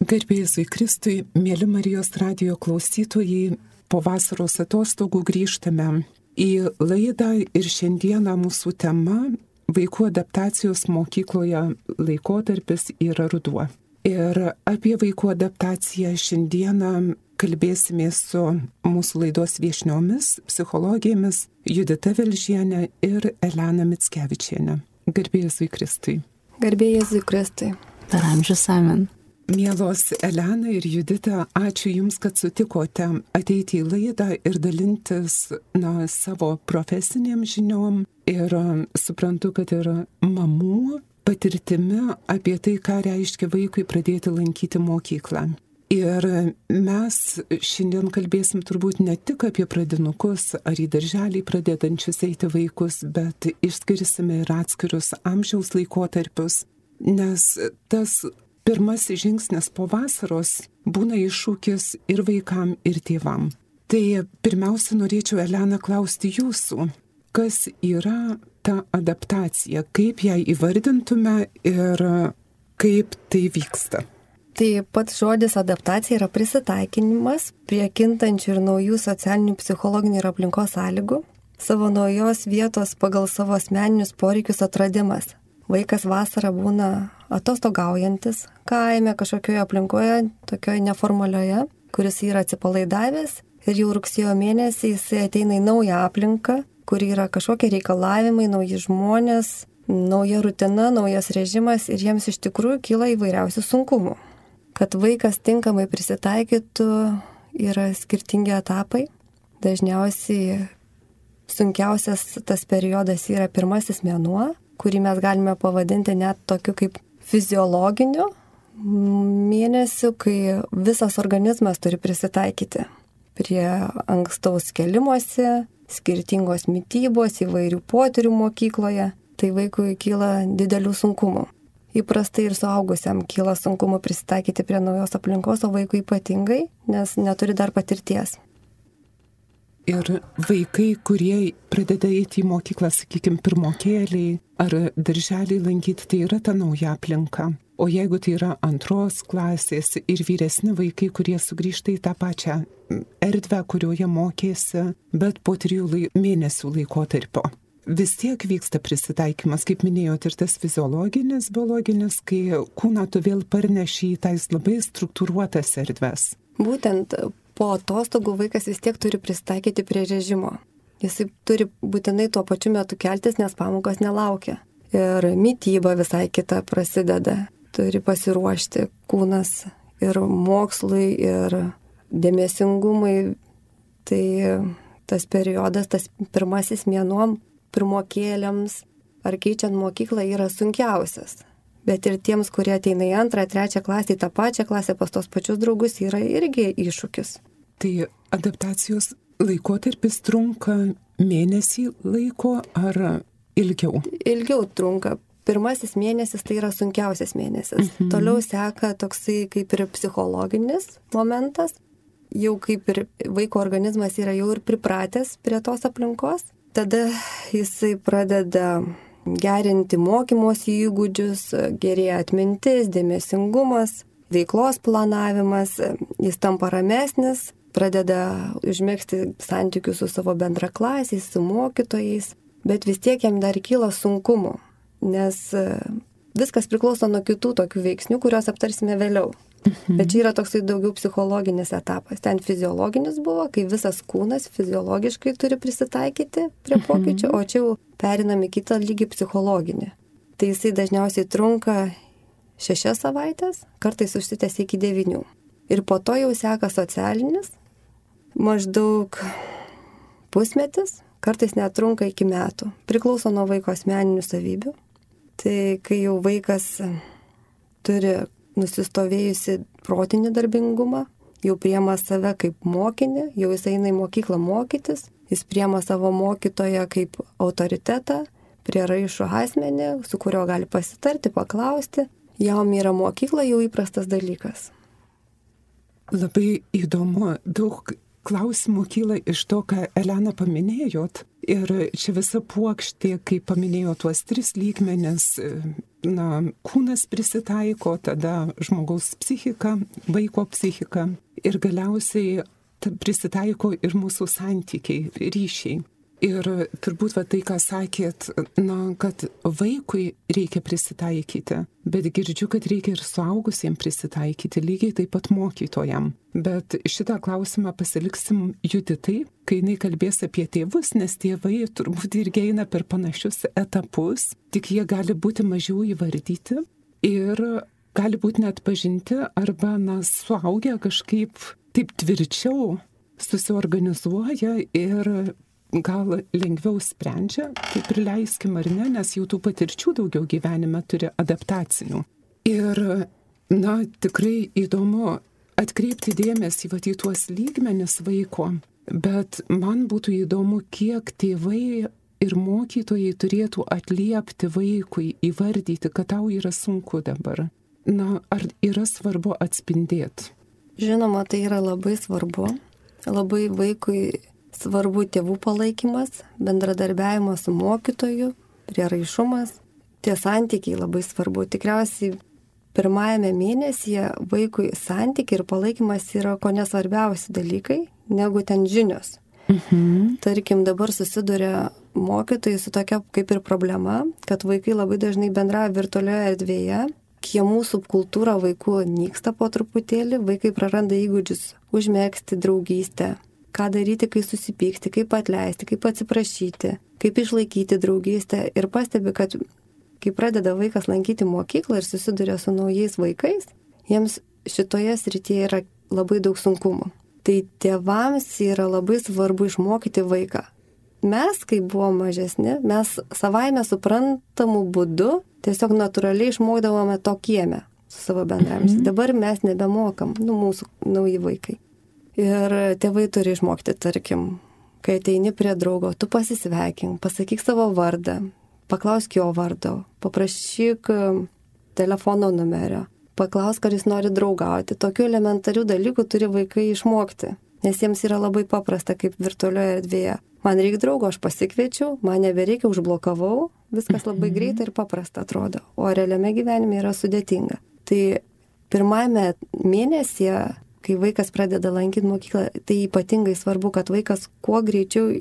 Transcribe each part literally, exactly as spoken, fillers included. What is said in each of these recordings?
Garbė Jėzui Kristui, mėly Marijos radijo klausytojai, po vasaros atostogų grįžtame į laidą ir šiandieną mūsų tema - vaikų adaptacijos mokykloje laikotarpis yra ruduo. Ir apie vaikų adaptaciją šiandieną kalbėsime su mūsų laidos viešniomis, psichologėmis Judita Velžienė ir Elena Mickevičienė. Garbė Jėzui Kristui. Garbė Jėzui Kristui. Per amžius amen. Mielos Elena ir Judita, ačiū Jums, kad sutikote ateiti į laidą ir dalintis na, savo profesiniam žiniom. Ir suprantu, kad ir mamų patirtimi apie tai, ką reiškia vaikui pradėti lankyti mokyklą. Ir mes šiandien kalbėsim turbūt ne tik apie pradinukus ar į darželį pradedančius eiti vaikus, bet išskirsime ir atskirius amžiaus laikotarpius, nes tas pirmasis žingsnis po vasaros būna iššūkis ir vaikam, ir tėvam. Tai pirmiausia, norėčiau, Elena, klausti jūsų, kas yra ta adaptacija, kaip ją įvardintume ir kaip tai vyksta. Tai pats žodis adaptacija yra prisitaikinimas prie kintančių ir naujų socialinių, psichologinių ir aplinkos sąlygų, savo naujos vietos pagal savo asmeninius poreikius atradimas. Vaikas vasarą būna atostogaujantis kaime, kažkokioje aplinkoje, tokioje neformalioje, kuris yra atsipalaidavęs ir jau rugsėjo mėnesį jisai ateina į naują aplinką, kur yra kažkokie reikalavimai, nauji žmonės, nauja rutina, naujas režimas ir jiems iš tikrųjų kyla įvairiausių sunkumų. Kad vaikas tinkamai prisitaikytų, yra skirtingi etapai. Dažniausiai sunkiausias tas periodas yra pirmasis mėnuo, kurį mes galime pavadinti net tokiu kaip fiziologiniu mėnesiu, kai visas organizmas turi prisitaikyti prie ankstaus kėlimosi, skirtingos mitybos, įvairių potyrių mokykloje. Tai vaikui kyla didelių sunkumų. Įprastai ir suaugusiam kyla sunkumų prisitaikyti prie naujos aplinkos, o vaikui ypatingai, nes neturi dar patirties. Ir vaikai, kurie pradeda eiti į mokyklą, sakykime, pirmokėliai ar darželį lankyti, tai yra ta nauja aplinka. O jeigu tai yra antros klasės ir vyresni vaikai, kurie sugrįžta į tą pačią erdvę, kurioje mokėsi, bet po trijų lai... mėnesių laikotarpio. Vis tiek vyksta prisitaikymas, kaip minėjote, ir tas fiziologinis, biologinis, kai kūną tu vėl parneši į tais labai struktūruotas erdves. Būtent po atostogų vaikas vis tiek turi prisitaikyti prie režimo. Jisai turi būtinai tuo pačiu metu keltis, nes pamokos nelaukia. Ir mityba visai kita prasideda. Turi pasiruošti kūnas ir mokslui, ir dėmesingumui. Tai tas periodas, tas pirmasis mėnuo pirmokėliams ar keičiant mokyklą yra sunkiausias. Bet ir tiems, kurie ateina į antrą, trečią klasę, į tą pačią klasę pas tos pačius draugus, yra irgi iššūkis. Tai adaptacijos laikotarpis trunka mėnesį laiko ar ilgiau? Ilgiau trunka. Pirmasis mėnesis tai yra sunkiausias mėnesis. Mhm. Toliau seka toksai kaip ir psichologinis momentas. Jau kaip ir vaiko organizmas yra jau ir pripratęs prie tos aplinkos. Tada jisai pradeda gerinti mokymosi įgūdžius, gerėja atmintis, dėmesingumas, veiklos planavimas, jis tampa ramesnis, pradeda užmegzti santykius su savo bendraklasiais, su mokytojais, bet vis tiek jam dar kyla sunkumų, nes viskas priklauso nuo kitų tokių veiksnių, kuriuos aptarsime vėliau. Mhm. Bet čia yra toksai daugiau psichologinis etapas. Ten fiziologinis buvo, kai visas kūnas fiziologiškai turi prisitaikyti prie pokyčių, mhm. o čia jau perinam į kitą lygį psichologinį. Tai jisai dažniausiai trunka šešias savaitės, kartais užsitęsia iki devynių. Ir po to jau seka socialinis, maždaug pusmetis, kartais net trunka iki metų. Priklauso nuo vaiko asmeninių savybių. Tai kai jau vaikas turi nusistovėjusi protinį darbingumą, jau priema save kaip mokinį, jau jis eina į mokyklą mokytis, jis priema savo mokytoją kaip autoritetą, prieraišų asmenį, su kurio gali pasitarti, paklausti, jam yra mokykla jau įprastas dalykas. Labai įdomu, daug klausimų kyla iš to, ką Elena paminėjot. Ir čia visa puokštė, kai paminėjo tuos tris lygmenis, na, kūnas prisitaiko, tada žmogaus psichika, vaiko psichika ir galiausiai prisitaiko ir mūsų santykiai, ryšiai. Ir turbūt va tai, ką sakėt, na, kad vaikui reikia prisitaikyti, bet girdžiu, kad reikia ir suaugusiems prisitaikyti, lygiai taip pat mokytojam. Bet šitą klausimą pasiliksim Juditai, kai jinai kalbės apie tėvus, nes tėvai turbūt irgi eina per panašius etapus, tik jie gali būti mažiau įvardyti ir gali būti net pažinti arba, na, suaugę kažkaip taip tvirčiau susiorganizuoja ir gal lengviau sprendžia, taip ir leiskim ar ne, nes jau tų patirčių daugiau gyvenime turi adaptacinių. Ir, na, tikrai įdomu atkreipti dėmesį va, į tuos lygmenis vaiko, bet man būtų įdomu, kiek tėvai ir mokytojai turėtų atliepti vaikui, įvardyti, kad tau yra sunku dabar. Na, ar yra svarbu atspindėti? Žinoma, tai yra labai svarbu. Labai vaikui svarbu tėvų palaikymas, bendradarbiavimas su mokytoju, prieraišumas. Tie santykiai labai svarbu. Tikriausiai pirmajame mėnesyje vaikui santykiai ir palaikymas yra ko nesvarbiausi dalykai, negu ten žinios. Mhm. Tarkim, dabar susiduria mokytojai su tokia kaip ir problema, kad vaikai labai dažnai bendrauja virtualioje erdvėje. Kiemų subkultūra vaikų nyksta po truputėlį, vaikai praranda įgūdžius užmegzti draugystę. Ką daryti, kai susipykti, kaip atleisti, kaip atsiprašyti, kaip išlaikyti draugystę. Ir pastebi, kad kai pradeda vaikas lankyti mokyklą ir susiduria su naujais vaikais, jiems šitoje srityje yra labai daug sunkumų. Tai tėvams yra labai svarbu išmokyti vaiką. Mes, kai buvom mažesni, mes savaime suprantamų būdų tiesiog natūraliai išmokdavome to kieme su savo bendramis. Mhm. Dabar mes nebemokam, nu, mūsų nauji vaikai. Ir tėvai turi išmokti, tarkim, kai ateini prie draugo, tu pasisveikink, pasakyk savo vardą, paklausk jo vardo, paprašyk telefono numerio, paklausk, ar jis nori draugauti. Tokių elementarių dalykų turi vaikai išmokti, nes jiems yra labai paprasta kaip virtualioje erdvėje. Man reikia draugo, aš pasikviečiau, man nebereikia, užblokavau, viskas labai greitai ir paprasta atrodo, o realiame gyvenime yra sudėtinga. Tai pirmame mėnesyje, kai vaikas pradeda lankyti mokyklą, tai ypatingai svarbu, kad vaikas kuo greičiau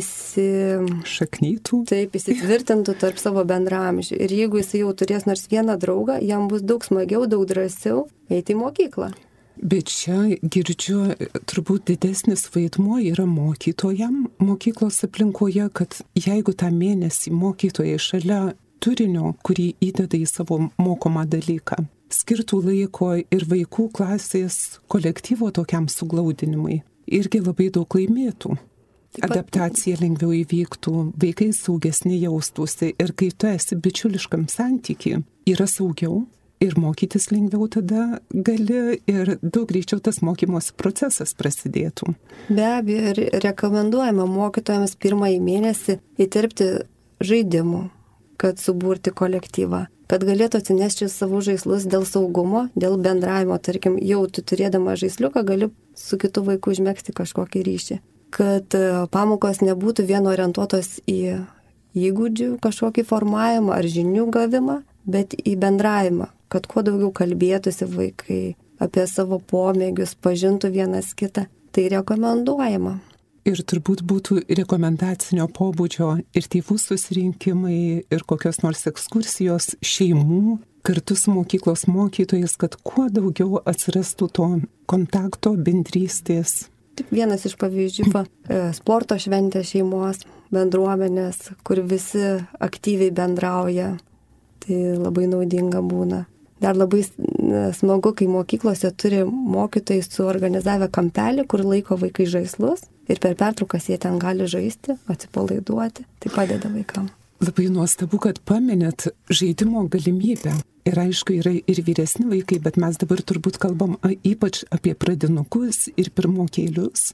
įsišaknytų. Taip, įsitvirtintų tarp savo bendraamžių. Ir jeigu jis jau turės nors vieną draugą, jam bus daug smagiau, daug drąsiau eiti į mokyklą. Bet čia girdžiu, turbūt didesnis vaidmuo yra mokytojam mokyklos aplinkoje, kad jeigu tą mėnesį mokytojai šalia turinio, kurį įdeda į savo mokomą dalyką, skirtų laiko ir vaikų klasės kolektyvo tokiam suglaudinimui, irgi labai daug laimėtų. Adaptacija lengviau įvyktų, vaikai saugesni jaustųsi ir kai tu esi bičiuliškam santykiui, yra saugiau ir mokytis lengviau tada gali ir daug greičiau tas mokymosi procesas prasidėtų. Be abejo, ir rekomenduojama mokytojams pirmąjį mėnesį įterpti žaidimų, kad suburti kolektyvą, kad galėtų atsinešti savo žaislus dėl saugumo, dėl bendravimo. Tarkim, jau tu turėdama žaisliuką gali su kitu vaiku užmegzti kažkokį ryšį. Kad pamokos nebūtų vien orientuotos į įgūdžių kažkokį formavimą ar žinių gavimą, bet į bendravimą, kad kuo daugiau kalbėtųsi vaikai apie savo pomėgius, pažintų vienas kitą. Tai rekomenduojama. Ir turbūt būtų rekomendacinio pobūdžio ir tėvų susirinkimai, ir kokios nors ekskursijos šeimų, kartu su mokyklos mokytojais, kad kuo daugiau atsirastų to kontakto, bendrystės. Tik vienas iš pavyzdžių, sporto šventė šeimos, bendruomenės, kur visi aktyviai bendrauja. Tai labai naudinga būna. Dar labai smagu, kai mokyklose turi mokytojai suorganizavę kampelį, kur laiko vaikai žaislus ir per pertraukas jie ten gali žaisti, atsipalaiduoti. Tai padeda vaikam. Labai nuostabu, kad paminėt žaidimo galimybę. Ir aišku, yra ir vyresni vaikai, bet mes dabar turbūt kalbam ypač apie pradinukus ir pirmokėlius.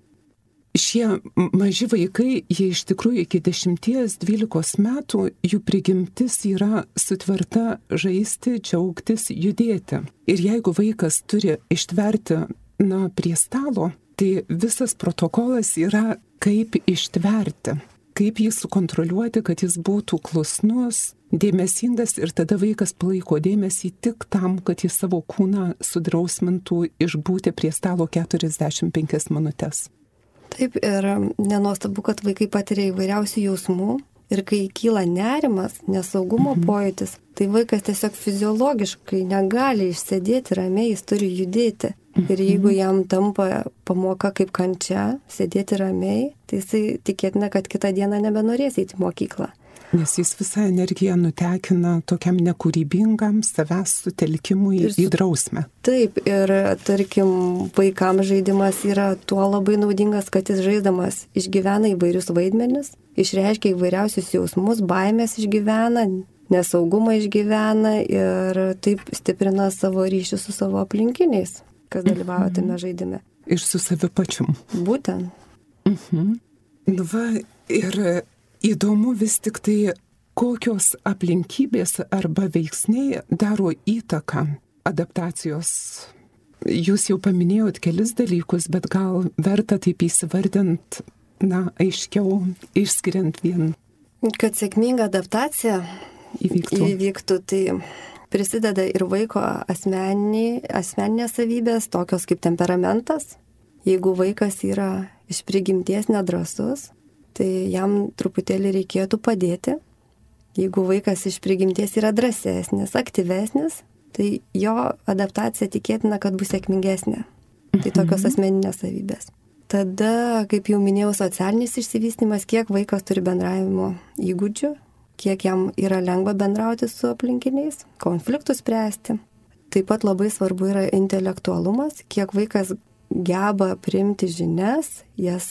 Šie maži vaikai, jie iš tikrųjų iki dešimties dvylikos metų, jų prigimtis yra sutverta žaisti, džiaugtis, judėti. Ir jeigu vaikas turi ištverti, na, prie stalo, Tai visas protokolas yra kaip ištverti, kaip jį sukontroliuoti, kad jis būtų klusnus, dėmesingas ir tada vaikas palaiko dėmesį tik tam, kad jis savo kūną sudrausmintų išbūti prie stalo keturiasdešimt penkias minutės. Taip, ir nenuostabu, kad vaikai patiria įvairiausių jausmų ir kai kyla nerimas, nesaugumo mhm. pojūtis, tai vaikas tiesiog fiziologiškai negali išsėdėti ramiai, jis turi judėti. Mhm. Ir jeigu jam tampa pamoka kaip kančia, sėdėti ramiai, tai jisai tikėtina, kad kitą dieną nebenorės eiti į mokyklą. Nes jis visą energiją nutekina tokiam nekūrybingam savęs sutelkimui ir su... į drausmę. Taip, ir tarkim, vaikams žaidimas yra tuo labai naudingas, kad jis žaisdamas išgyvena įvairius vaidmenis, išreiškia įvairiausius jausmus, baimės išgyvena, nesaugumą išgyvena ir taip stiprina savo ryšį su savo aplinkiniais, kas dalyvauja tame žaidime. Ir su savi pačium. Būtent. Mhm. Nu va, ir įdomu vis tik tai, kokios aplinkybės arba veiksniai daro įtaką adaptacijos. Jūs jau paminėjot kelis dalykus, bet gal verta taip įsivardint, na, aiškiau, išskiriant vien. Kad sėkminga adaptacija įvyktų, įvyktų tai prisideda ir vaiko asmeniniai, asmeninės savybės, tokios kaip temperamentas. Jeigu vaikas yra iš prigimties nedrąsus, tai jam truputėlį reikėtų padėti. Jeigu vaikas iš prigimties yra drąsesnis, aktyvesnis, tai jo adaptacija tikėtina, kad bus sėkmingesnė. Tai tokios asmeninės savybės. Tada, kaip jau minėjau, socialinis išsivystymas, kiek vaikas turi bendravimo įgūdžių, kiek jam yra lengva bendrauti su aplinkiniais, konfliktus spręsti. Taip pat labai svarbu yra intelektualumas, kiek vaikas geba priimti žinias, jas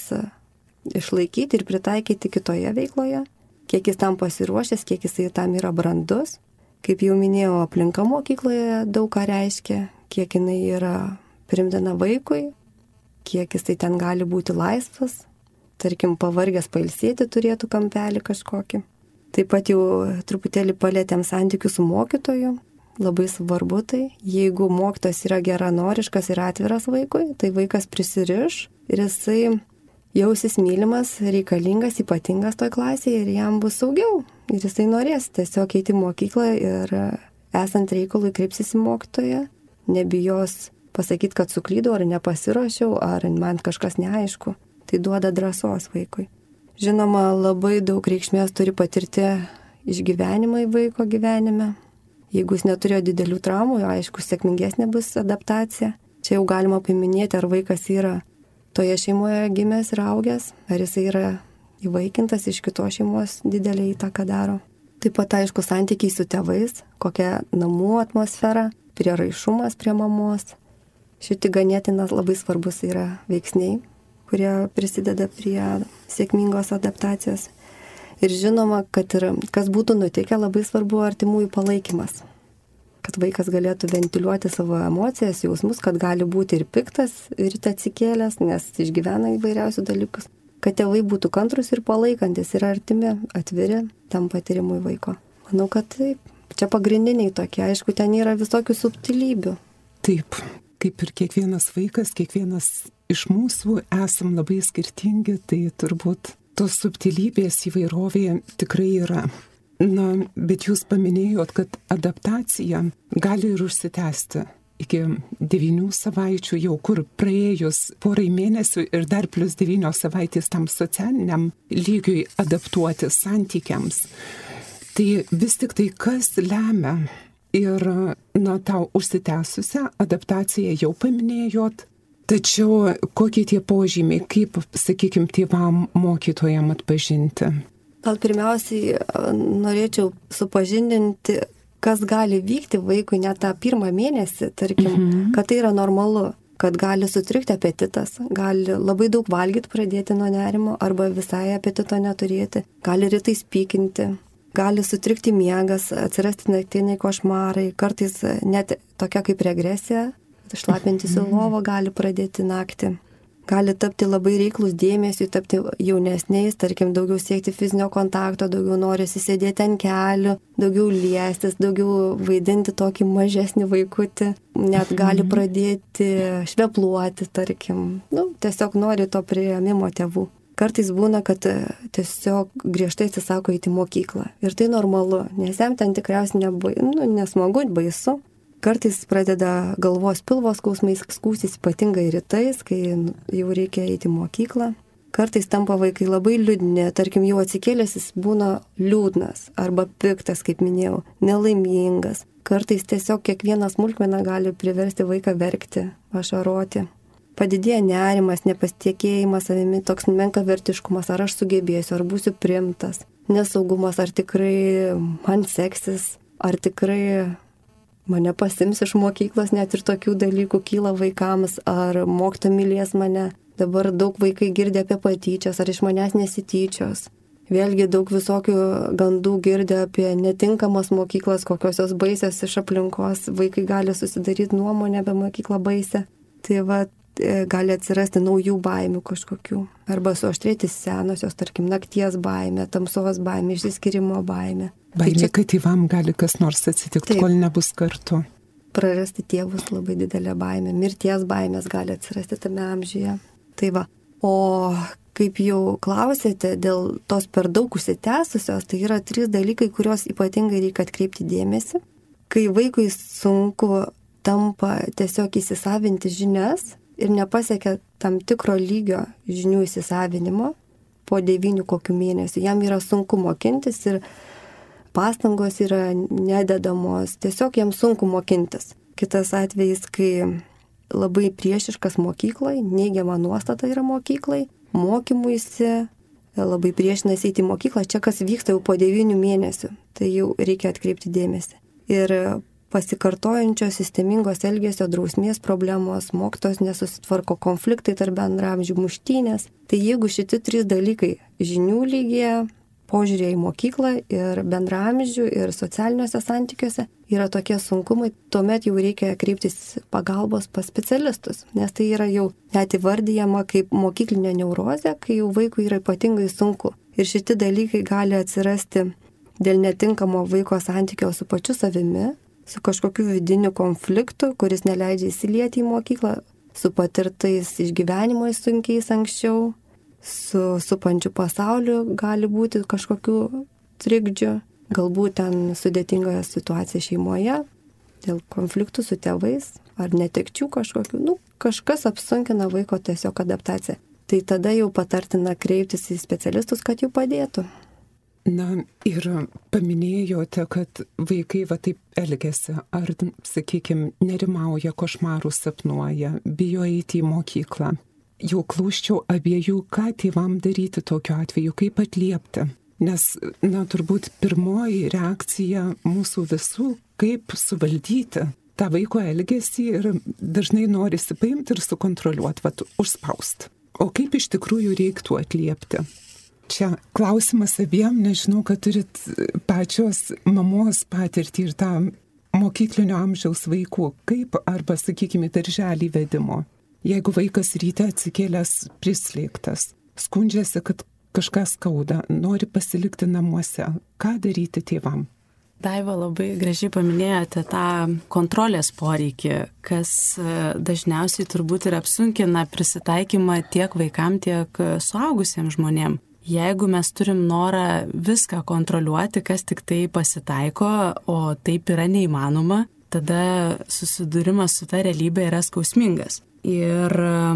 išlaikyti ir pritaikyti kitoje veikloje, kiek jis tam pasiruošęs, kiek jisai tam yra brandus. Kaip jau minėjau, aplinka mokykloje daug ką reiškia, kiek jinai yra priimtina vaikui, kiek jisai ten gali būti laisvas, tarkim, pavargęs pailsėti turėtų kampelį kažkokį. Taip pat jau truputėlį palėtėm santykių su mokytoju, labai svarbu tai, jeigu mokytojas yra geranoriškas ir atviras vaikui, tai vaikas prisiriš ir jisai jausis mylimas, reikalingas, ypatingas toj klasėje ir jam bus saugiau. Ir jisai norės tiesiog eiti į mokyklą ir esant reikalui kreipsis į mokytoją, nebijos pasakyti, kad suklydau ar nepasiruošiau, ar man kažkas neaišku. Tai duoda drąsos vaikui. Žinoma, labai daug reikšmės turi patirti išgyvenimai vaiko gyvenime. Jeigu jis neturėjo didelių traumų, aišku, sėkmingesnė bus adaptacija. Čia jau galima paminėti, ar vaikas yra toje šeimoje gimęs ir augęs, ar jisai yra įvaikintas iš kitos šeimos, didelį įtaką daro. Taip pat, aišku, santykiai su tėvais, kokia namų atmosfera, prieraišumas prie mamos. Šitie ganėtinas labai svarbus yra veiksniai, kurie prisideda prie sėkmingos adaptacijos. Ir žinoma, kad ir kas būtų nutikę, labai svarbu artimųjų palaikymas. Kad vaikas galėtų ventiliuoti savo emocijas, jausmus, kad gali būti ir piktas, ir atsikėlęs, nes išgyvena įvairiausių dalykus. Kad tėvai būtų kantrus ir palaikantis, ir artimi, atviri tam patyrimui vaiko. Manau, kad taip. Čia pagrindiniai tokie, aišku, ten yra visokių subtilybių. Taip, kaip ir kiekvienas vaikas, kiekvienas iš mūsų esam labai skirtingi, tai turbūt tos subtilybės įvairovė tikrai yra. Na, bet jūs paminėjot, kad adaptacija gali ir užsitęsti iki devynių savaičių, jau kur praėjus porai mėnesių ir dar plus devynios savaitės tam socialiniam lygiui adaptuoti santykiams. Tai vis tik tai kas lemia ir, na, tau užsitęsusią adaptaciją jau paminėjot, tačiau kokie tie požymiai, kaip, sakykime, tėvam mokytojam atpažinti? Gal pirmiausiai norėčiau supažindinti, kas gali vykti vaikui net tą pirmą mėnesį, tarkim, mhm. kad tai yra normalu, kad gali sutrikti apetitas, gali labai daug valgyti pradėti nuo nerimo arba visai apetito neturėti, gali rytais pykinti, gali sutrikti miegas, atsirasti naktiniai košmarai, kartais net tokia kaip regresija, šlapintis į lovą gali pradėti naktį. gali tapti labai reiklus dėmesiui, tapti jaunesniais, tarkim, daugiau siekti fizinio kontakto, daugiau norisi sėdėti ant kelių, daugiau liestis, daugiau vaidinti tokį mažesnį vaikutį, net gali pradėti švepluoti, tarkim, nu, tiesiog nori to priėmimo tėvų. Kartais būna, kad tiesiog griežtai atsisako eiti į mokyklą. Ir tai normalu, nes jam ten tikriausiai nebai, nu, nesmagu, baisu. Kartais pradeda galvos pilvo skausmais skūsis, ypatingai rytais, kai jau reikia eiti į mokyklą. Kartais tampa vaikai labai liūdni, tarkim, jau atsikėlęs jis būna liūdnas arba piktas, kaip minėjau, nelaimingas. Kartais tiesiog kiekvieną smulkmeną gali priversti vaiką verkti, ašaroti. Padidėja nerimas, nepasitikėjimas savimi, toks menkavertiškumas, ar aš sugebėsiu, ar būsiu priimtas, nesaugumas, ar tikrai man seksis, ar tikrai mane pasims iš mokyklos, net ir tokių dalykų kyla vaikams, ar mokytoja mylės mane. Dabar daug vaikai girdi apie patyčias, ar iš manęs nesityčios. Vėlgi daug visokių gandų girdi apie netinkamas mokyklas, kokios jos baisios iš aplinkos. Vaikai gali susidaryti nuomonę apie mokyklą baisę. Tai va, gali atsirasti naujų baimių kažkokių. Arba suaštrėti senosios, tarkim, nakties baimė, tamsos baimė, išsiskyrimo baimė. Baimė, kad tėvam gali kas nors atsitikti, kol nebus kartu. Prarasti tėvus labai didelė baimė, mirties baimės gali atsirasti tame amžiuje. Tai va, o kaip jau klausėte, dėl tos per daug užsitęsusios, tai yra trys dalykai, kuriuos ypatingai reikia atkreipti dėmesį. Kai vaikui sunku tampa tiesiog įsisavinti žinias ir nepasiekia tam tikro lygio žinių įsisavinimo po devynių kokių mėnesių, jam yra sunku mokintis ir pastangos yra nededamos, tiesiog jam sunku mokintis. Kitas atvejis, kai labai priešiškas mokyklai, neigiama nuostata yra mokyklai, mokymuisi, labai priešinasi eiti į mokyklą, čia kas vyksta jau po devynių mėnesių, tai jau reikia atkreipti dėmesį. Ir pasikartojančios sistemingos elgesio drausmės problemos, mokytojos nesusitvarko, konfliktai tarp bendramžių, muštynės, tai jeigu šitie trys dalykai žinių lygyje, požiūrė į mokyklą ir bendramžių ir socialiniuose santykiuose yra tokie sunkumai, tuomet jau reikia kreiptis pagalbos pas specialistus, nes tai yra jau net įvardyjama kaip mokyklinė neurozė, kai jau vaikui yra ypatingai sunku. Ir šitie dalykai gali atsirasti dėl netinkamo vaiko santykio su pačiu savimi, su kažkokiu vidiniu konfliktu, kuris neleidžia įsilieti į mokyklą, su patirtais išgyvenimais sunkiais anksčiau, su supančiu pasauliu gali būti kažkokių trikdžių, galbūt ten sudėtinga situacija šeimoje, dėl konfliktų su tėvais ar netekčių kažkokių, nu, kažkas apsunkina vaiko tiesiog adaptaciją. Tai tada jau patartina kreiptis į specialistus, kad jų padėtų. Na ir paminėjote, kad vaikai va taip elgiasi, ar, sakykime, nerimauja, košmarų sapnuoja, bijo eiti į mokyklą. Jau klausčiau abiejų, ką tėvam daryti tokiu atveju, kaip atliepti. Nes, na, turbūt pirmoji reakcija mūsų visų, kaip suvaldyti tą vaiko elgesį ir dažnai norisi paimti ir sukontroliuoti, va, užspausti. O kaip iš tikrųjų reiktų atliepti? Čia klausimas abiem, nežinau, kad turit pačios mamos patirtį ir tą mokyklinio amžiaus vaikų, kaip arba, sakykime, darželį vedimo. Jeigu vaikas ryte atsikėlęs prislėgtas, skundžiasi, kad kažkas skauda, nori pasilikti namuose, ką daryti tėvam? Daiva, labai gražiai paminėjote tą kontrolės poreikį, kas dažniausiai turbūt ir apsunkina prisitaikymą tiek vaikam, tiek suaugusiems žmonėm. Jeigu mes turim norą viską kontroliuoti, kas tik tai pasitaiko, o taip yra neįmanoma, tada susidūrimas su ta realybė yra skausmingas. Ir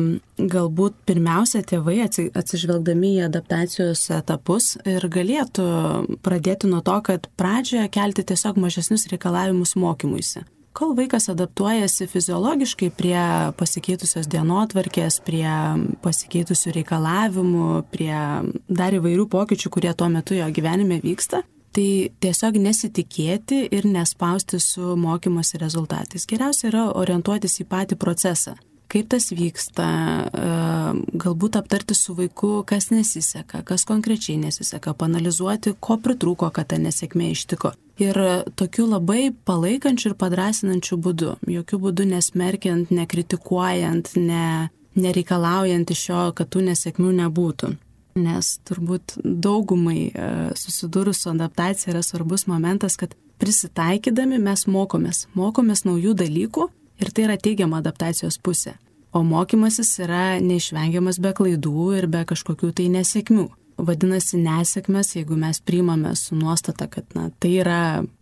galbūt pirmiausia tėvai atsižvelgdami į adaptacijos etapus ir galėtų pradėti nuo to, kad pradžioje kelti tiesiog mažesnius reikalavimus mokymuisi. Kol vaikas adaptuojasi fiziologiškai prie pasikeitusios dienotvarkės, prie pasikeitusių reikalavimų, prie dar įvairių pokyčių, kurie tuo metu jo gyvenime vyksta, tai tiesiog nesitikėti ir nespausti su mokymosi rezultatais. Geriausia yra orientuotis į patį procesą. Kaip tas vyksta, galbūt aptarti su vaiku, kas nesiseka, kas konkrečiai nesiseka, panalizuoti, ko pritrūko, kad ta nesėkmė ištiko. Ir tokiu labai palaikančiu ir padrasinančiu būdu, jokių būdų nesmerkiant, nekritikuojant, ne, nereikalaujant iš jo, kad tų nesėkmių nebūtų. Nes turbūt daugumai susidūrus su adaptacija yra svarbus momentas, kad prisitaikydami mes mokomės, mokomės naujų dalykų ir tai yra teigiama adaptacijos pusė. O mokymasis yra neišvengiamas be klaidų ir be kažkokių tai nesėkmių. Vadinasi, nesėkmės, jeigu mes priimame su nuostata, kad na, tai yra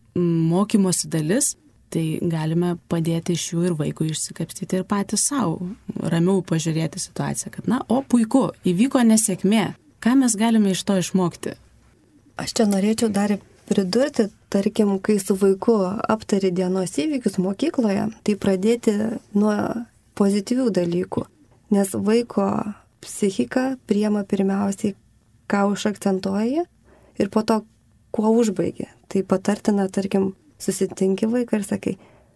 mokymosi dalis, tai galime padėti iš jų ir vaikui išsikapstyti ir patys savo, ramiau pažiūrėti situaciją, kad na, o puiku, įvyko nesėkmė, ką mes galime iš to išmokti? Aš čia norėčiau dar pridurti, tarkim, kai su vaiku aptari dienos įvykius mokykloje, tai pradėti nuo pozityvių dalykų, nes vaiko psichika priema pirmiausiai, ką užakcentuoji ir po to, kuo užbaigi. Tai patartina, tarkim, susitinki vaiką ir sakai,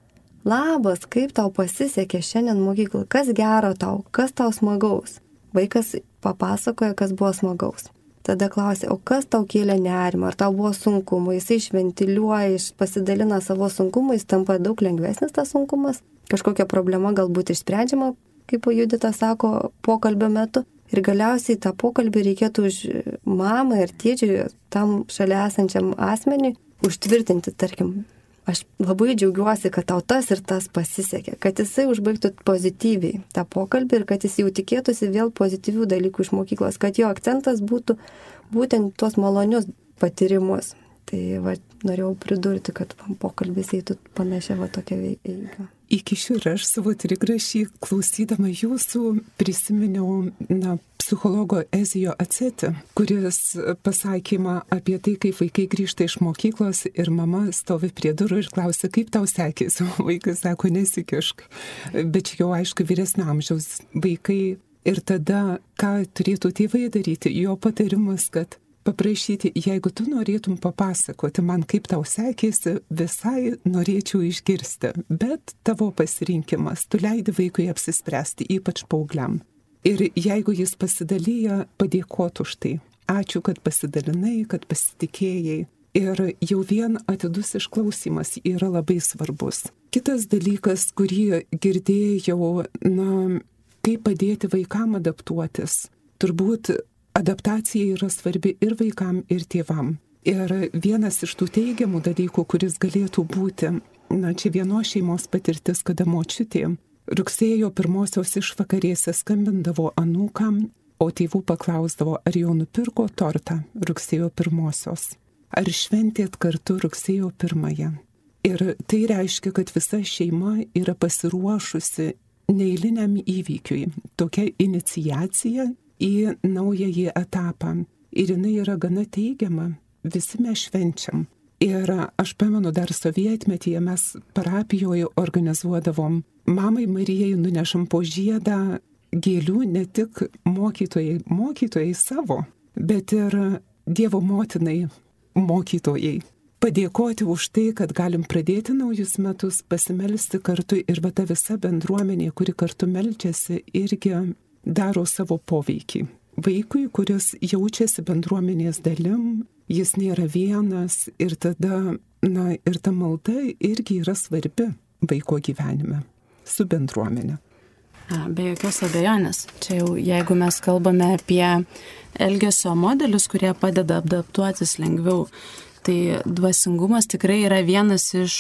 labas, kaip tau pasisekė šiandien mokykloje, kas gero tau, kas tau smagaus. Vaikas papasakoja, kas buvo smagaus. Tada klausia, o kas tau kėlė nerimą, ar tau buvo sunkumų, jis išventiliuoja, pasidalina savo sunkumų, jis tampa daug lengvesnis tas sunkumas, kažkokia problema galbūt išsprendžiama, kaip Judita sako, pokalbio metu. Ir galiausiai tą pokalbį reikėtų už mamą ir tėčiui, tam šalia esančiam asmeniui, užtvirtinti, tarkim, aš labai džiaugiuosi, kad tau tas ir tas pasisekė, kad jisai užbaigtų pozityviai tą pokalbį ir kad jis jau tikėtųsi vėl pozityvių dalykų iš mokyklos, kad jo akcentas būtų būtent tuos malonius patyrimus. Tai va, norėjau pridurti, kad pokalbis eitų panašia va tokia eiga. Iki šių ir aš savo trigrašį klausydama jūsų prisiminiau na, psichologo Ezijo Aceti, kuris pasakė man apie tai, kaip vaikai grįžta iš mokyklos ir mama stovi prie durų ir klausia, kaip tau sekėsi. Vaikas sako, nesikišk. Bet jau aišku, vyresnio amžiaus vaikai. Ir tada, ką turėtų tėvai daryti, jo patarimas, kad paprašyti, jeigu tu norėtum papasakoti man, kaip tau sekėsi, visai norėčiau išgirsti, bet tavo pasirinkimas, tu leidi vaikui apsispręsti, ypač paaugliam. Ir jeigu jis pasidalyja, padėkot už tai. Ačiū, kad pasidalinai, kad pasitikėjai. Ir jau vien atidus išklausimas yra labai svarbus. Kitas dalykas, kurį girdėjau, na, kaip padėti vaikam adaptuotis. Turbūt adaptacija yra svarbi ir vaikam, ir tėvam. Ir vienas iš tų teigiamų dalykų, kuris galėtų būti, na, čia vienos šeimos patirtis, kada močiutė rugsėjo pirmosios išvakarėse skambindavo anūkam, o tėvų paklausdavo, ar jau nupirko tortą rugsėjo pirmosios, ar šventėt kartu rugsėjo pirmąją. Ir tai reiškia, kad visa šeima yra pasiruošusi neeiliniam įvykiui, tokia iniciacija į naująjį etapą. Ir jinai yra gana teigiama. Visi mes švenčiam. Ir aš pamenu, dar sovietmetyje mes parapijoje organizuodavom. Mamai Marijai nunešam po žiedą gėlių ne tik mokytojai, mokytojai savo, bet ir Dievo motinai mokytojai. Padėkoti už tai, kad galim pradėti naujus metus, pasimelsti kartu ir va ta visa bendruomenė, kuri kartu meldžiasi, irgi daro savo poveikį. Vaikui, kuris jaučiasi bendruomenės dalim, jis nėra vienas ir tada, na, ir ta malda irgi yra svarbi vaiko gyvenime su bendruomenė. Be jokios abejonės. Čia jau, jeigu mes kalbame apie elgesio modelius, kurie padeda adaptuotis lengviau, tai dvasingumas tikrai yra vienas iš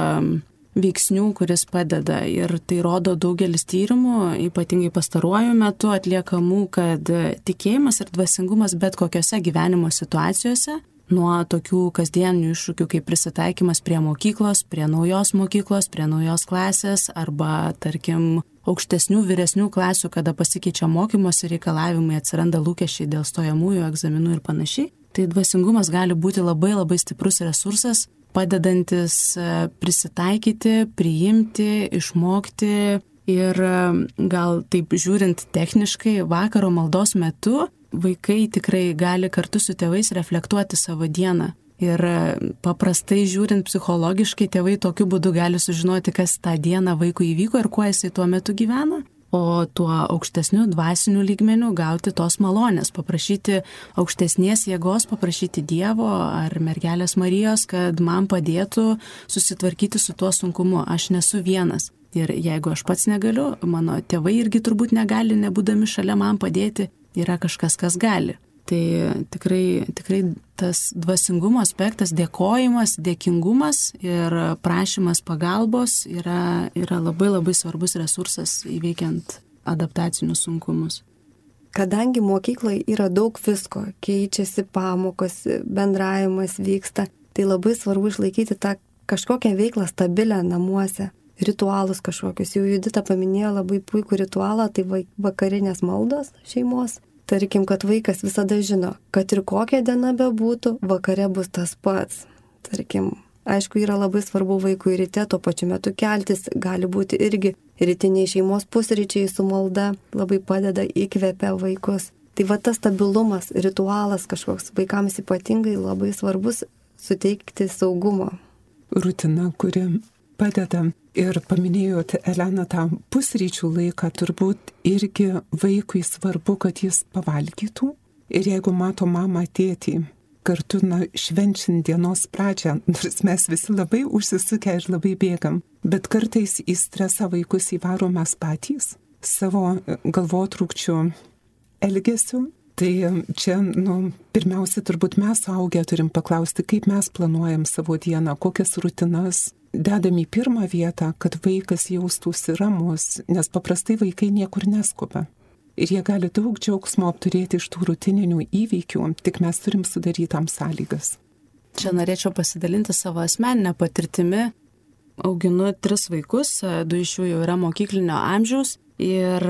veiksnių, kuris padeda ir tai rodo daugelis tyrimų, ypatingai pastaruoju metu atliekamų, kad tikėjimas ir dvasingumas bet kokiose gyvenimo situacijose, nuo tokių kasdienių iššūkių kaip prisitaikymas prie mokyklos, prie naujos mokyklos, prie naujos klasės arba, tarkim, aukštesnių, vyresnių klasių, kada pasikeičia mokymosi reikalavimai, atsiranda lūkesčiai dėl stojamųjų egzaminų ir panašiai, tai dvasingumas gali būti labai labai stiprus resursas, padedantis prisitaikyti, priimti, išmokti ir gal taip žiūrint techniškai vakaro maldos metu vaikai tikrai gali kartu su tėvais reflektuoti savo dieną. Ir paprastai žiūrint psichologiškai, tėvai tokiu būdu gali sužinoti, kas tą dieną vaikui įvyko ir kuo jisai tuo metu gyvena. O tuo aukštesniu dvasiniu lygmeniu gauti tos malonės, paprašyti aukštesnės jėgos, paprašyti Dievo ar mergelės Marijos, kad man padėtų susitvarkyti su tuo sunkumu. Aš nesu vienas. Ir jeigu aš pats negaliu, mano tėvai irgi turbūt negali, nebūdami šalia man padėti, yra kažkas, kas gali. Tai tikrai, tikrai tas dvasingumo aspektas, dėkojimas, dėkingumas ir prašymas pagalbos yra, yra labai labai svarbus resursas įveikiant adaptacinius sunkumus. Kadangi mokykloje yra daug visko, keičiasi pamokos, bendravimas vyksta, tai labai svarbu išlaikyti tą kažkokią veiklą stabilę namuose, ritualus kažkokius. Jau Judita paminėjo labai puikų ritualą, tai vakarinės maldos šeimos. Tarkim, kad vaikas visada žino, kad ir kokia diena bebūtų, vakare bus tas pats. Tarkim, aišku, yra labai svarbu vaikui ryte tuo pačiu metu keltis, gali būti irgi rytiniai šeimos pusryčiai su malda, labai padeda, įkvepia vaikus. Tai va tas stabilumas, ritualas kažkoks vaikams ypatingai labai svarbus suteikti saugumo. Rutina, kuri padeda. Ir paminėjote, Elena, tą pusryčių laiką, turbūt irgi vaikui svarbu, kad jis pavalgytų. Ir jeigu mato mamą, tėtį, kartu na, švenčiant dienos pradžią, nors mes visi labai užsisukę ir labai bėgam, bet kartais į stresą vaikus įvaro mes patys savo galvotrūkčių elgesiu. Tai čia, nu, pirmiausia, turbūt mes suaugę turim paklausti, kaip mes planuojam savo dieną, kokias rutinas dedam į pirmą vietą, kad vaikas jaustųsi ramus, nes paprastai vaikai niekur neskuba. Ir jie gali daug džiaugsmo apturėti iš tų rutininių įvykių, tik mes turim sudaryti tam sąlygas. Čia norėčiau pasidalinti savo asmeninę patirtimi. Auginu tris vaikus, du iš jų jau yra mokyklinio amžiaus ir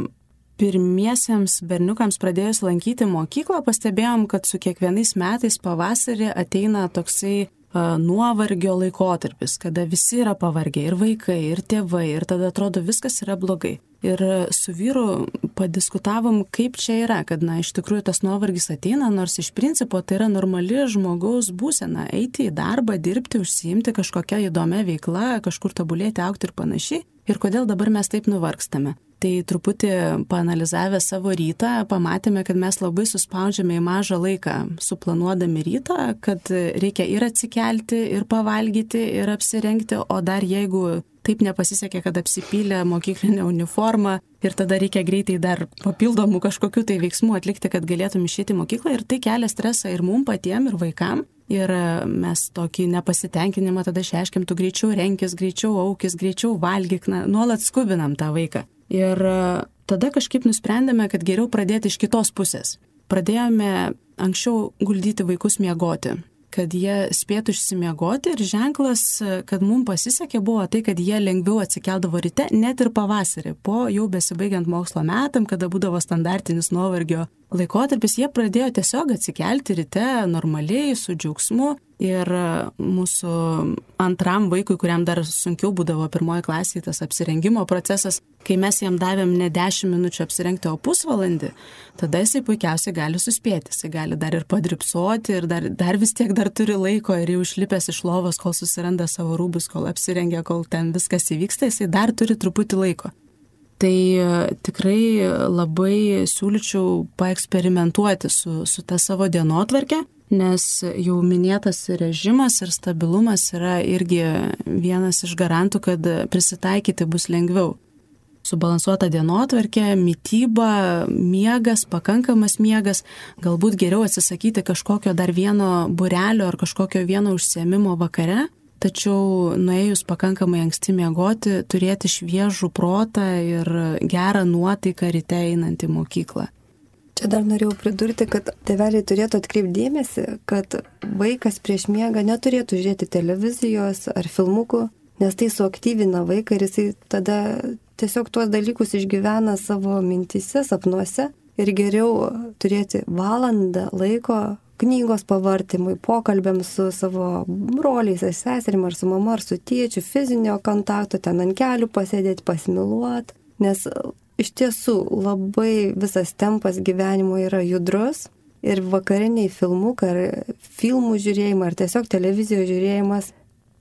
pirmiesiems berniukams pradėjus lankyti mokyklą, pastebėjom, kad su kiekvienais metais pavasarį ateina toksai nuovargio laikotarpis, kada visi yra pavargę, ir vaikai, ir tėvai, ir tada atrodo viskas yra blogai. Ir su vyru padiskutavom, kaip čia yra, kad na, iš tikrųjų tas nuovargis ateina, nors iš principo tai yra normali žmogaus būsena, eiti į darbą, dirbti, užsiimti kažkokią įdomią veiklą, kažkur tobulėti, augti ir panašiai. Ir kodėl dabar mes taip nuvargstame? Tai truputį paanalizavę savo rytą, pamatėme, kad mes labai suspaudžiame į mažą laiką, suplanuodami rytą, kad reikia ir atsikelti, ir pavalgyti, ir apsirengti, o dar jeigu taip nepasisekė, kad apsipylė mokyklinę uniformą ir tada reikia greitai dar papildomų kažkokių tai veiksmų atlikti, kad galėtum išeiti į mokyklą, ir tai kelia stresą ir mum patiem, ir vaikam. Ir mes tokį nepasitenkinimą tada išreiškiam, tu greičiau renkis, greičiau aukis, greičiau valgyk, na, nuolat skubinam tą vaiką. Ir tada kažkaip nusprendėme, kad geriau pradėti iš kitos pusės. Pradėjome anksčiau guldyti vaikus miegoti, kad jie spėtų išsimiegoti, ir ženklas, kad mums pasisekė, buvo tai, kad jie lengviau atsikeldavo ryte, net ir pavasarį, po jau besibaigiant mokslo metam, kada būdavo standartinis nuovargio laikotarpis, jie pradėjo tiesiog atsikelti ryte normaliai, su džiaugsmu. Ir mūsų antram vaikui, kuriam dar sunkiau būdavo pirmoji klasėje tas apsirengimo procesas, kai mes jam davėm ne dešimt minučių apsirengti, o pusvalandį, tada jisai puikiausiai gali suspėti, jisai gali dar ir padripsoti, ir dar, dar vis tiek dar turi laiko, ir jau išlipęs iš lovos, kol susiranda savo rūbus, kol apsirengia, kol ten viskas įvyksta, jisai dar turi truputį laiko. Tai tikrai labai siūlyčiau paeksperimentuoti su, su ta savo dienotvarke, nes jau minėtas režimas ir stabilumas yra irgi vienas iš garantų, kad prisitaikyti bus lengviau. Subalansuota dienotvarkė, mityba, miegas, pakankamas miegas, galbūt geriau atsisakyti kažkokio dar vieno būrelio ar kažkokio vieno užsiėmimo vakare, tačiau nuėjus pakankamai anksti miegoti, turėti šviežų protą ir gerą nuotaiką ryte einant į mokyklą. Čia dar norėjau pridurti, kad tėveliai turėtų atkreipti dėmesį, kad vaikas prieš miegą neturėtų žiūrėti televizijos ar filmukų, nes tai suaktyvina vaiką ir jisai tada tiesiog tuos dalykus išgyvena savo mintyse, sapnuose, ir geriau turėti valandą laiko knygos pavartymui, pokalbėms su savo broliais ar seserim, ar su mama, ar su tėčiu, fizinio kontakto, ten ant kelių pasėdėti, pasimiluoti, nes iš tiesų labai visas tempas gyvenimo yra judrus, ir vakariniai filmukai ar filmų žiūrėjimai, ar tiesiog televizijos žiūrėjimas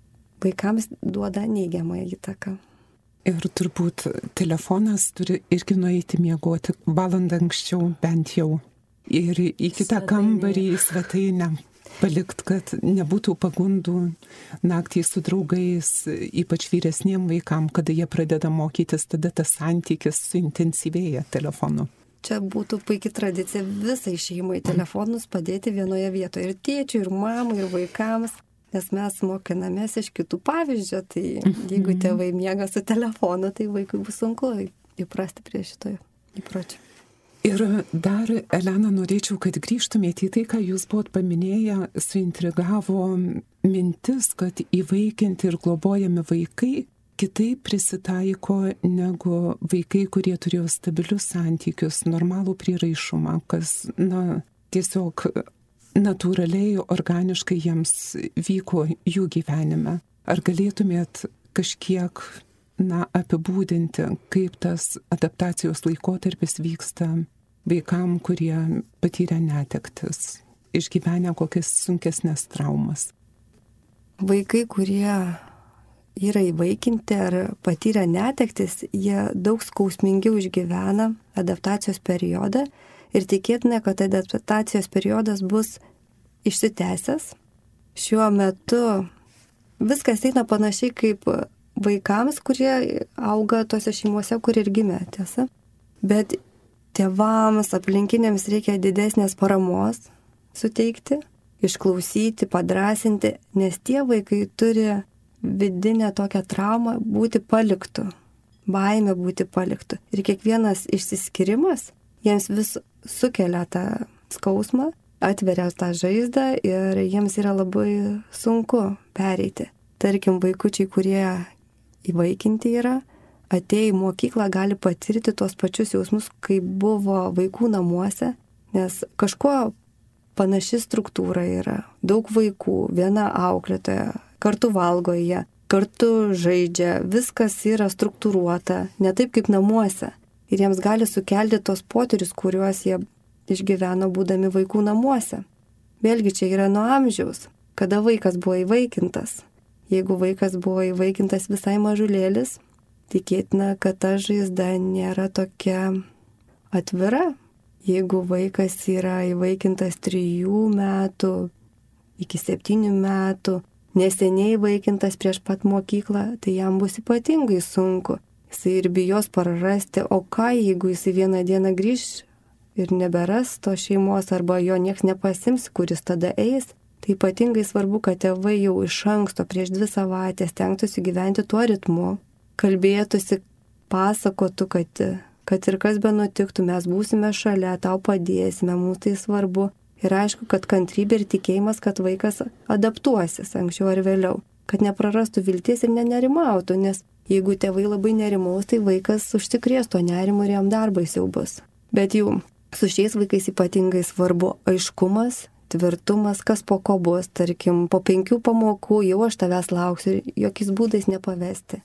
vaikams duoda neigiamą įtaką. Ir turbūt telefonas turi irgi nueiti miegoti valandą anksčiau bent jau. Ir į kitą kambarį, į svetainę. palikt, kad nebūtų pagundų naktį su draugais, ypač vyresniem vaikam, kada jie pradeda mokytis, tada tas santykis suintensyvėja telefonu. Čia būtų puikia tradicija visai šeimai telefonus padėti vienoje vietoje. Ir tėčiui, ir mamai, ir vaikams. Nes mes mokinamės iš kitų pavyzdžio. Tai jeigu tėvai miega su telefonu, tai vaikui bus sunku įprasti prie šito įpročio. Ir dar, Elena, norėčiau, kad grįžtumėte į tai, ką jūs buvot paminėję, suintrigavo mintis, kad įvaikinti ir globojami vaikai kitaip prisitaiko negu vaikai, kurie turėjo stabilius santykius, normalų prieraišumą, kas, na, tiesiog natūraliai, organiškai jiems vyko jų gyvenime. Ar galėtumėt kažkiek, na, apibūdinti, kaip tas adaptacijos laikotarpis vyksta vaikam, kurie patyrė netektis, išgyvenę kokias sunkesnės traumas? Vaikai, kurie yra įvaikinti ar patyrę netektis, jie daug skausmingiau išgyvena adaptacijos periodą ir tikėtina, kad adaptacijos periodas bus išsitęsęs. Šiuo metu viskas eina panašiai kaip vaikams, kurie auga tose šeimose, kur ir gimė, tiesa. Bet tėvams, aplinkiniams reikia didesnės paramos suteikti, išklausyti, padrasinti, nes tie vaikai turi vidinę tokią traumą būti paliktų, baimę būti paliktų. Ir kiekvienas išsiskirimas jiems vis sukelia tą skausmą, atveria tą žaizdą ir jiems yra labai sunku pereiti. Tarkim, vaikučiai, kurie įvaikinti yra, atėję į mokyklą gali patirti tuos pačius jausmus, kaip buvo vaikų namuose, nes kažkuo panaši struktūra yra. Daug vaikų, viena auklėtoja, kartu valgo jie, kartu žaidžia, viskas yra struktūruota, ne taip kaip namuose. Ir jiems gali sukelti tos potyrius, kuriuos jie išgyveno būdami vaikų namuose. Vėlgi čia yra nuo amžiaus, kada vaikas buvo įvaikintas. Jeigu vaikas buvo įvaikintas visai mažulėlis, tikėtina, kad ta žaizda nėra tokia atvira. Jeigu vaikas yra įvaikintas trijų metų iki septynių metų, neseniai įvaikintas prieš pat mokyklą, tai jam bus ypatingai sunku. Jisai ir bijos prarasti, o ką jeigu jisai vieną dieną grįž ir neberas to šeimos arba jo nieks nepasims, kuris tada eis. Tai ypatingai svarbu, kad tėvai jau iš anksto prieš dvi savaitės stengtųsi gyventi tuo ritmu, kalbėtųsi, pasakotų, kad, kad ir kas be nutiktų, mes būsime šalia, tau padėsime, mums tai svarbu. Ir aišku, kad kantrybė ir tikėjimas, kad vaikas adaptuosis anksčiau ar vėliau, kad neprarastų vilties ir nenerimautų, nes jeigu tėvai labai nerimaus, tai vaikas užsikrės to nerimo ir jam dar baisiau bus. Bet jau su šiais vaikais ypatingai svarbu aiškumas, tvirtumas, kas po ko bus, tarkim, po penkių pamokų jau aš tavęs lauksiu ir jokiais būdais nepavesti.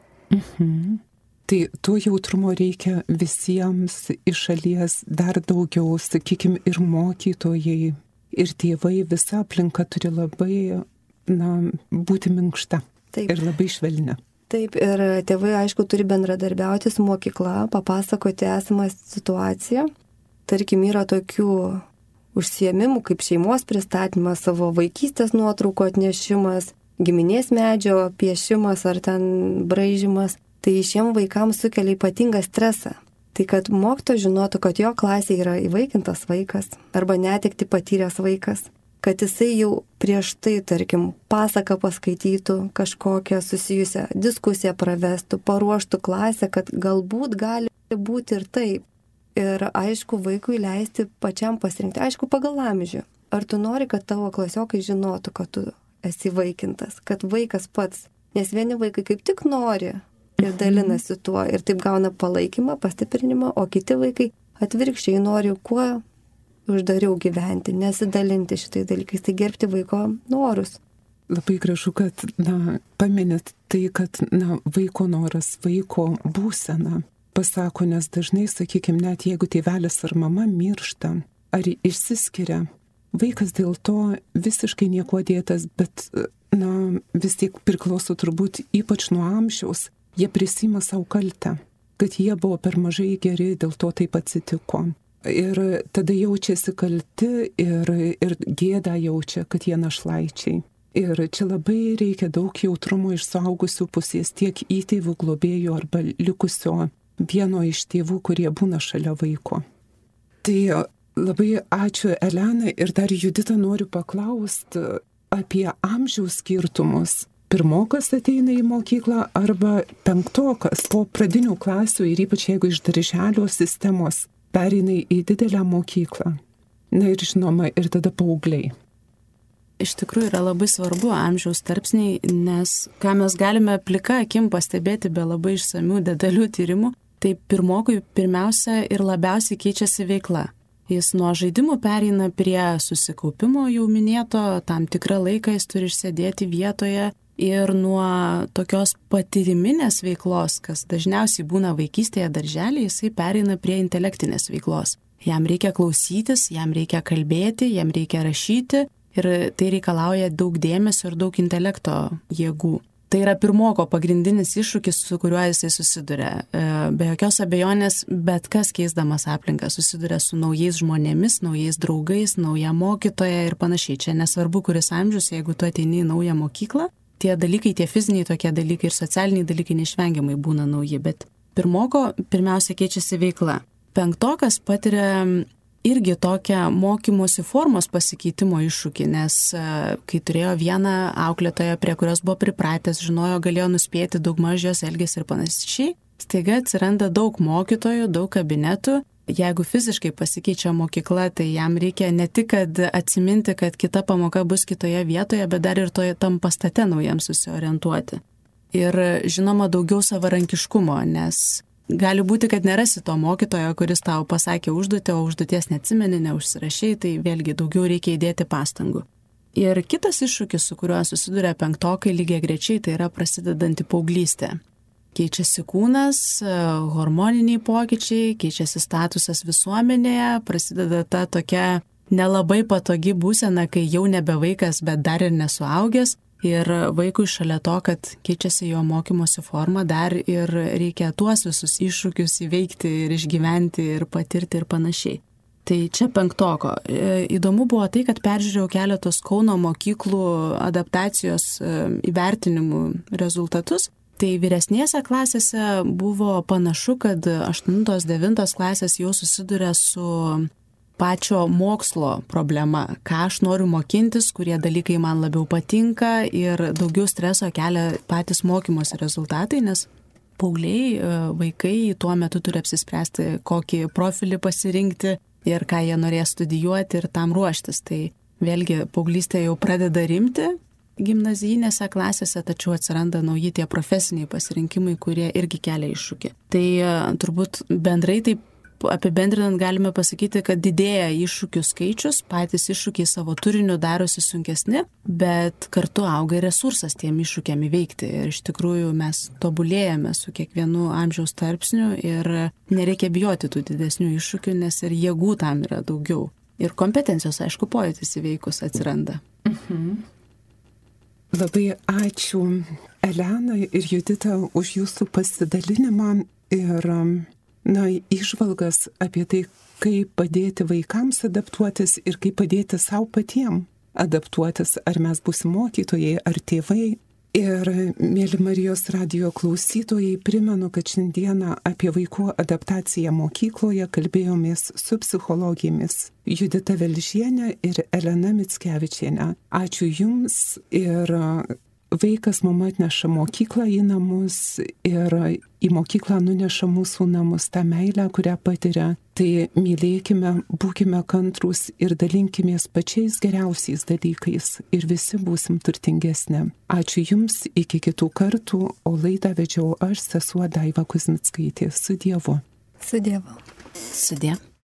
Mhm. Tai to jautrumo reikia visiems iš šalies dar daugiau, sakykime, ir mokytojai, ir tėvai, visa aplinka turi labai, na, būti minkšta. Taip. Ir labai švelnia. Taip, ir tėvai, aišku, turi bendradarbiauti su mokykla, papasakoti esamą situaciją. Tarkim, yra tokių užsiėmimų kaip šeimos pristatymas, savo vaikystės nuotraukų atnešimas, giminės medžio piešimas ar ten braižymas. Tai šiem vaikams sukelia ypatingą stresą. Tai kad mokytojas žinotų, kad jo klasėje yra įvaikintas vaikas arba netekti patyręs vaikas, kad jisai jau prieš tai, tarkim, pasaką paskaitytų, kažkokią susijusią diskusiją pravestų, paruoštų klasę, kad galbūt gali būti ir taip. Ir aišku, vaikui leisti pačiam pasirinkti, aišku, pagal amžių. Ar tu nori, kad tavo klasiokai žinotų, kad tu esi įvaikintas, kad vaikas pats, nes vieni vaikai kaip tik nori ir dalinasi tuo ir taip gauna palaikymą, pastiprinimą, o kiti vaikai atvirkščiai nori kuo uždariau gyventi, nesidalinti šitais dalykais, tai gerbti vaiko norus. Labai gražu, kad, na, paminėt tai, kad, na, vaiko noras, vaiko būsena pasako, nes dažnai, sakykime, net jeigu tėvelis ar mama miršta ar išsiskiria, vaikas dėl to visiškai nieko dėtas, bet, na, vis tiek priklauso turbūt ypač nuo amžiaus, jie prisima savo kaltę, kad jie buvo per mažai geri, dėl to taip atsitiko. ir tada jaučiasi kalti ir, ir gėdą jaučia, kad jie našlaičiai. Ir čia labai reikia daug jautrumo iš suaugusių pusės, tiek įtėvių globėjų arba likusio vieno iš tėvų, kurie būna šalia vaiko. Tai labai ačiū, Elena, ir dar Judita noriu paklausti apie amžiaus skirtumus. Pirmokas ateina į mokyklą arba penktokas po pradinių klasių ir ypač jeigu iš darželio sistemos pereina į didelę mokyklą. Na ir žinoma, ir tada paaugliai. Iš tikrųjų yra labai svarbu amžiaus tarpsniai, nes ką mes galime plika akim pastebėti be labai išsamių detalių tyrimų, tai pirmokui pirmiausia ir labiausiai keičiasi veikla. Jis nuo žaidimų pereina prie susikaupimo jau minėto, tam tikrą laiką jis turi išsėdėti vietoje ir nuo tokios patyriminės veiklos, kas dažniausiai būna vaikystėje darželėje, jisai pereina prie intelektinės veiklos. Jam reikia klausytis, jam reikia kalbėti, jam reikia rašyti ir tai reikalauja daug dėmesio ir daug intelekto jėgų. Tai yra pirmoko pagrindinis iššūkis, su kuriuo jisai susiduria. Be jokios abejonės, bet kas keisdamas aplinką susiduria su naujais žmonėmis, naujais draugais, nauja mokytoja ir panašiai. Čia nesvarbu, kuris amžius, jeigu tu ateini į naują mokyklą, tie dalykai, tie fiziniai tokie dalykai ir socialiniai dalykai neišvengiamai būna nauji, bet pirmoko pirmiausia keičiasi veikla. Penktokas patiria irgi tokią mokymosi formos pasikeitimo iššūkį, nes kai turėjo vieną auklėtoją, prie kurios buvo pripratęs, žinojo, galėjo nuspėti daugmaž jos elgesį ir panašiai, staiga atsiranda daug mokytojų, daug kabinetų. Jeigu fiziškai pasikeičia mokykla, tai jam reikia ne tik kad atsiminti, kad kita pamoka bus kitoje vietoje, bet dar ir toje tam pastate naujam susiorientuoti. Ir žinoma, daugiau savarankiškumo, nes gali būti, kad nerasi to mokytojo, kuris tau pasakė užduotį, o užduoties neatsimeni, neužsirašai, tai vėlgi daugiau reikia įdėti pastangų. Ir kitas iššūkis, su kuriuo susiduria penktokai lygiagrečiai, tai yra prasidedanti paauglystė. Keičiasi kūnas, hormoniniai pokyčiai, keičiasi statusas visuomenėje, prasideda ta tokia nelabai patogi būsena, kai jau nebe vaikas, bet dar ir nesuaugęs. Ir vaikui šalia to, kad keičiasi jo mokymosi forma, dar ir reikia tuos visus iššūkius įveikti ir išgyventi ir patirti ir panašiai. Tai čia penktoko. Įdomu buvo tai, kad peržiūrėjau keletos Kauno mokyklų adaptacijos įvertinimų rezultatus. Tai vyresnėse klasėse buvo panašu, kad aštuntos devintos klasės jau susiduria su pačio mokslo problema, ką aš noriu mokintis, kurie dalykai man labiau patinka ir daugiau streso kelia patys mokymosi rezultatai, nes paaugliai, vaikai tuo metu turi apsispręsti, kokį profilį pasirinkti ir ką jie norės studijuoti ir tam ruoštis. Tai vėlgi paauglystė jau pradeda rimti gimnazijinėse klasėse, tačiau atsiranda nauji tie profesiniai pasirinkimai, kurie irgi kelia iššūkį. Tai turbūt bendrai taip apibendrinant galime pasakyti, kad didėja iššūkių skaičius, patys iššūkiai savo turiniu darosi sunkesni, bet kartu auga resursas tiem iššūkiam įveikti. Ir iš tikrųjų mes tobulėjame su kiekvienu amžiaus tarpsniu ir nereikia bijoti tų didesnių iššūkių, nes ir jėgų tam yra daugiau. Ir kompetencijos, aišku, pojūtis įveikus atsiranda. Mhm. Labai ačiū, Elena ir Judita, už jūsų pasidalinimą ir na, įžvalgas apie tai, kaip padėti vaikams adaptuotis ir kaip padėti savo patiem adaptuotis, ar mes būsim mokytojai, ar tėvai. Ir, mėly Marijos radijo klausytojai, primenu, kad šiandieną apie vaikų adaptaciją mokykloje kalbėjomės su psichologėmis Judita Velžienė ir Elena Mickevičienė. Ačiū Jums ir vaikas mum atneša mokyklą į namus ir į mokyklą nuneša mūsų namus tą meilę, kurią patiria. Tai mylėkime, būkime kantrūs ir dalinkimės pačiais geriausiais dalykais ir visi būsim turtingesni. Ačiū Jums, iki kitų kartų, o laidą vedžiau aš, sesuo Daiva Kuzmickaitė. Su Dievu. Su Dievu. Sudie.